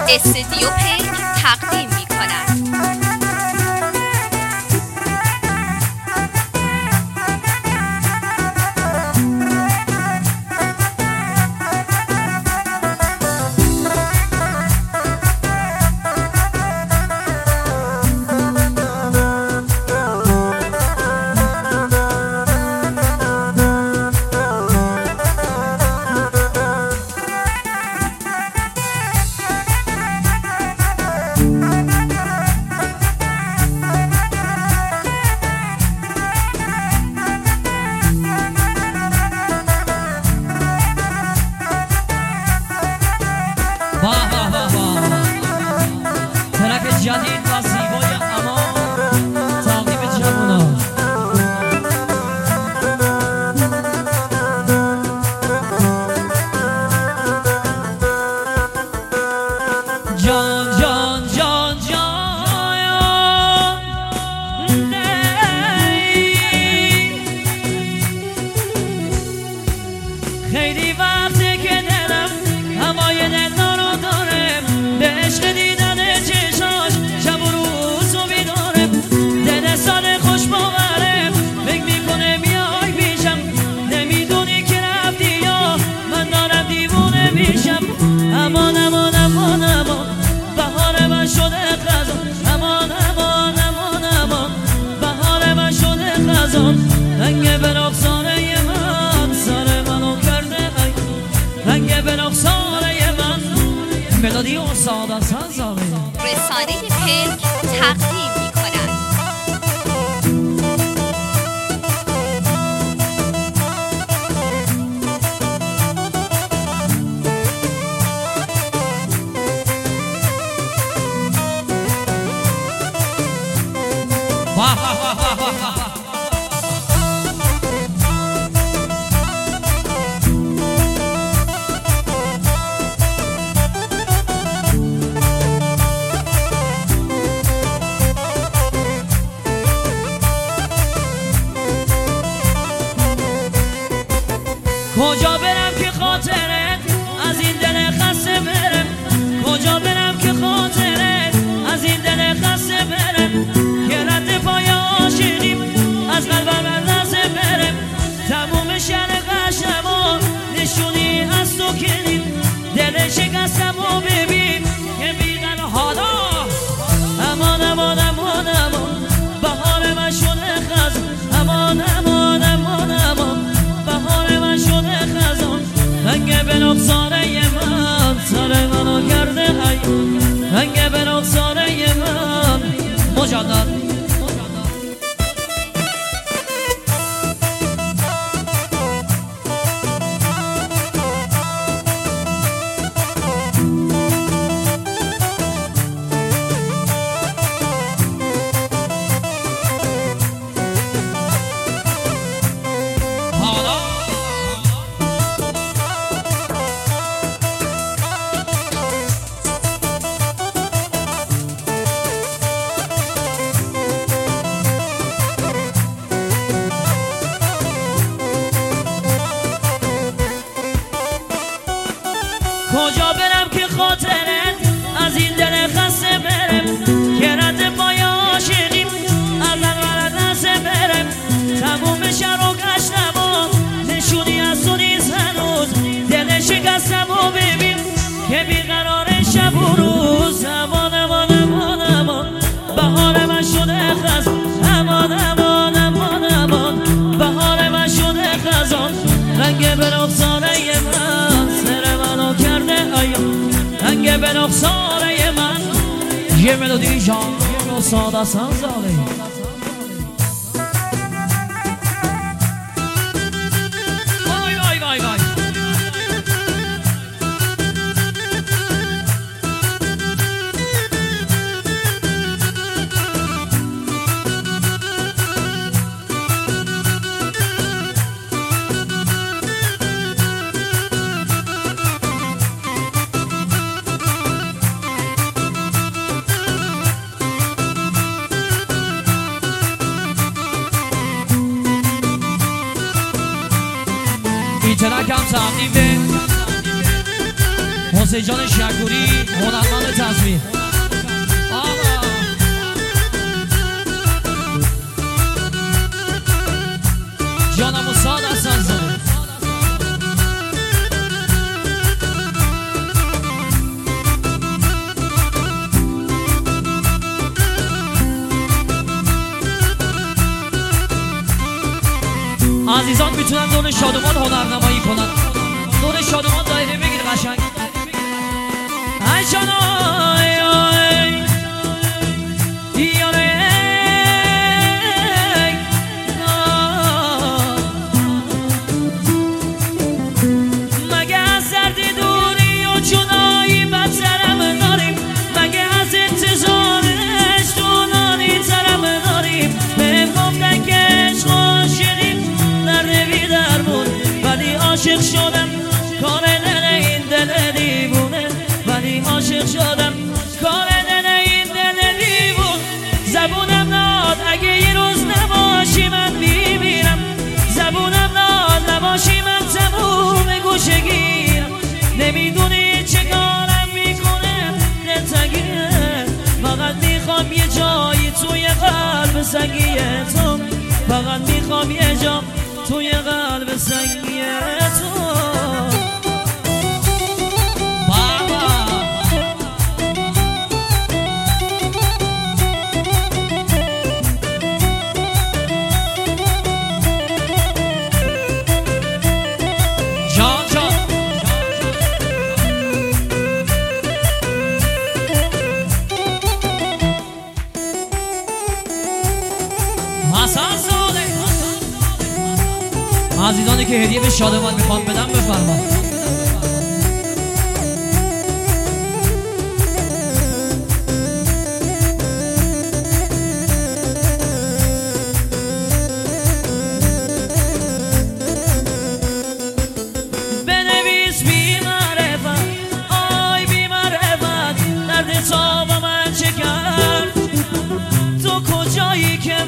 استودیو پنک تقدیم می‌کند. جدید و زیبای امان تقدیم جوانان. جان جان جان جان خیلی وقته که دلم هوای دلدار رو داره، به عشق دیدن چشاش شب و روز رو بیداره، دل سال خوش باوره فکر میکنه میای پیشم، نمیدونی که رفتی یا من دارم دیوونه میشم. امان امان امان امان بهار من شده خزان، امان امان امان امان بهار من شده خزان. رنگ به رخساره من سر منو کرده ای، رنگ به رخساره من ملودی استاد حسن زاده. رسانه پنک تقدیم می‌کند. کجا برم که خاطرت از این دل خسته برم، کجا برم که خاطرت از این دل خسته برم، که رد پای عاشقیم از قلبم لرزه برم. تموم شهر قشنم و نشونی از تو کنیم، دل شکستم و ببین که بیغن حالا. امان امان امان امان بهار من شده خزان، امان امان امان امان بهار من شده خزان. رنگ به رخساره من سر منو کرده ای، رنگ به رخساره من مجدد. کجا برم که خاطرت از این دل خسته برم، که رد پای عاشقیم از قلبم لرزه برم. تموم شهر و گشتم و نشونی از تو نیست هنوز، دل شکستم و ببین که بیقرار شب و روز. امان امان امان امان بهار من شده خزان، امان امان امان امان بهار من شده خزان. رنگ به رخساره من سر منو کرده ای، رنگ به رخساره من یه ملودی جان یه استاد حسن زاده. وای وای وای وای این ترک هم تقدیم به خلاصه جان شکوری هنرمند تصویر جانم و ساد حسن زاده عزیزان میتونن دور شادمان هنرنمایی کنن دور شادمان دایره بگیر قشنگ ای جانای یاره مگه از دردی دوری و جدایی بدترم داریم مگه از انتظارش دونانی ترم داریم بهم گفتن که عشق عاشقیم در نبی درمون ولی عاشق شدم کار دل این دل دیوونه ولی عاشق شدم کار دل این دل دیوون زبونم ناد اگه یه روز نباشی من میمیرم زبونم ناد نباشی من تموم گوشه گیرم نمیدونی چه کارم میکنه دلتنگیه فقط میخوام یه جایی توی قلب سنگیه تو فقط میخوام یه جا توی قلب سنگیه تو عزیزانی که هدیه به شادمان میخوام بدم بفرمایید بنویس بی معرفت آی بی معرفت درد تا با من چه کرد تو کجایی که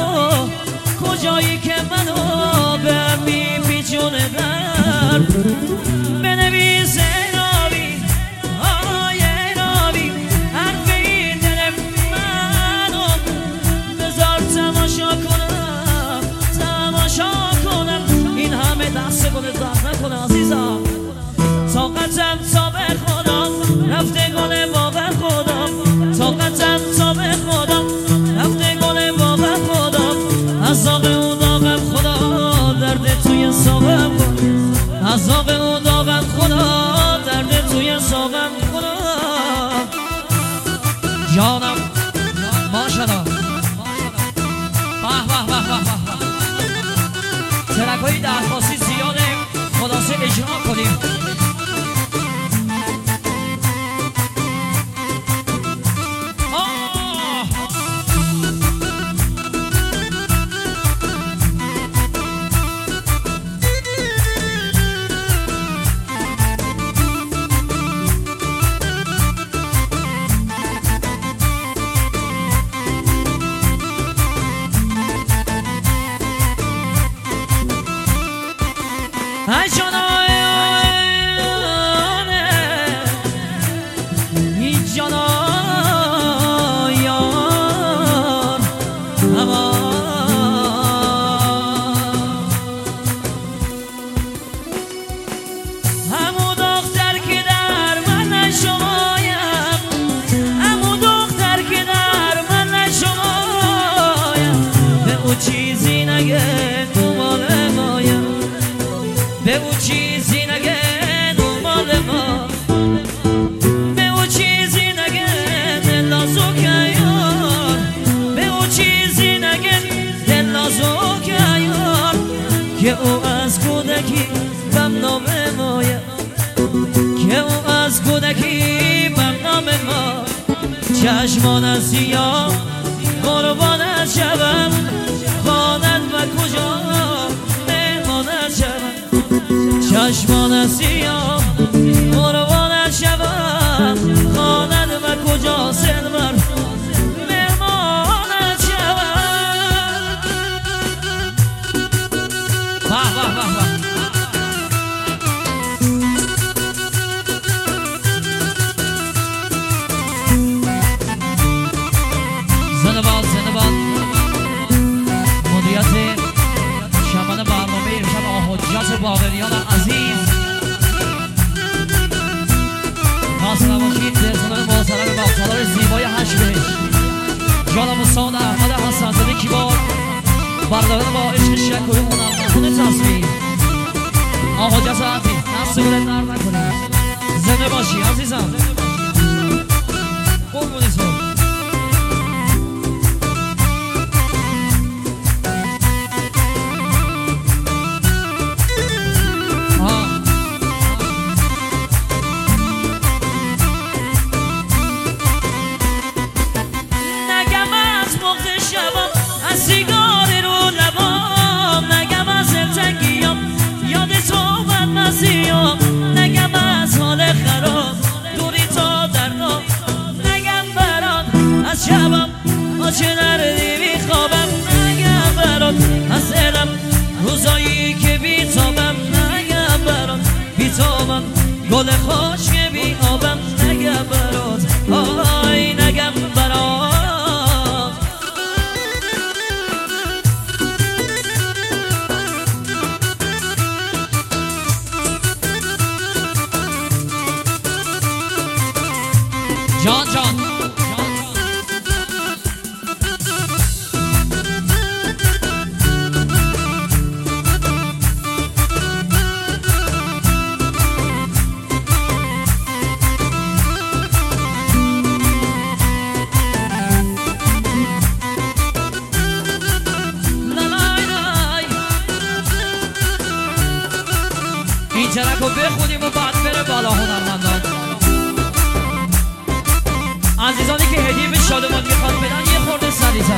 منو به میپیچونه درد بنویس ای راوی آی ای راوی حرف این دل منو بذار تماشا کنم این همه دست گل درد نکنه عزیزم طاقتم تا به خودم رفته گل واقع خودم طاقتم تا به خودم رفته گل واقع خودم از داغ اون داغم خدا درد توی ساقم از داغ اون داغم خدا درد توی ساقم خدا جانم ماشاءالله به به به به ترک‌های درخواستی زیاده خلاصه اجرا کنیم ای جانای ای جانای یار همون دختر که در من نشمایم همون دختر که در من نشمایم به او چیزی نگه دنبال مایم به او چیزی نگه دنبال ما به او چیزی نگه دلازو که یار به او چیزی نگه دلازو که یار که او از کودکی بم نام مایه که او از کودکی بم نام ما چشمان سیاه قربانت شوم خانت و کجا مهمانت شوم چشمان سیاه قربانت شوم خانت و کجا سلمر مهمانت شوم بردارن با عشق شکوی هنرمندان تصویر آقا جزاعتی دست بولت در نکنی زنده باشی عزیزم قربونی تو نگم از مخت شبام از سیگار رو لبام نگم از تنگیام یاد تو بد مزیام نگم از حال خراب دوری تا در نام نگم برات از شبم چه دردی میخوابم نگم برات از دلم روزایی که بیتابم نگم برات بیتابم گل خوش که بیابم نگم برات آی نگم برات جان جان این ترک رو بخونیم و بعد بره بالا هنرمندان عزیزانی که هدیه به شادمان میخواد بدن یه خورده سریع‌تر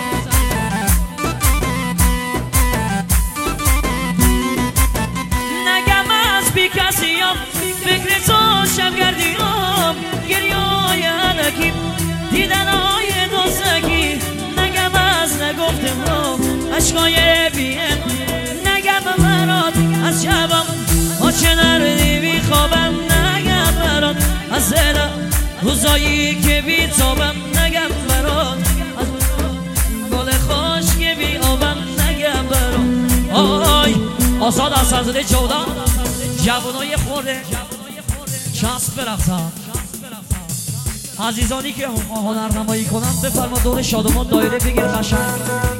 نگم از بی کسیام فکر تو شبگردیام گریه‌های علکی دیدن‌های دوستکی نگم از نگفتم رو عشقای بی‌ان نگم برات از شبم چه دردی میخوابم نگم برات از دلم روزایی که بیتابم نگم برات از گل خوش که بیابم نگم برات آی آزاد از سرزده جودا جوانای خورده چسب برفتن عزیزانی که هنرنمایی کنن بفرما دور شادمان دایره بگیر قشنگ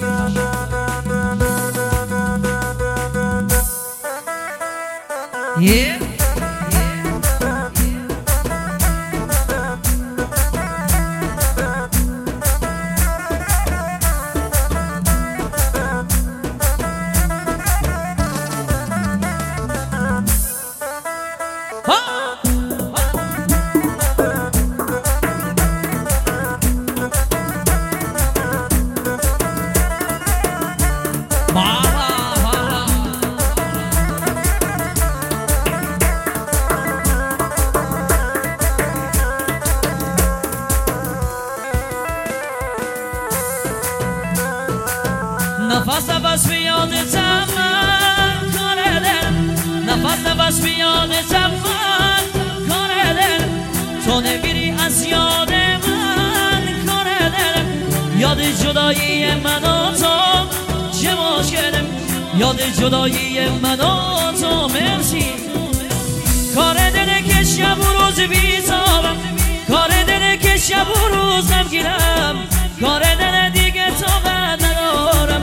نفس نفس بیادتم من کار دل نفس نفس بیادتم من کار دل تو نمیری از یاد من کار دل یاد جدایی من و تو چه مشکلم یاد جدایی من و تو مرسی کار دل که شب و روز بیتابم کار دل که شب و روز نمگیرم کار دل دیگه طاقت ندارم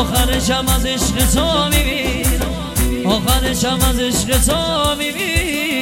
آخرشم از عشق تو میبینم آخرشم از عشق تو میبینم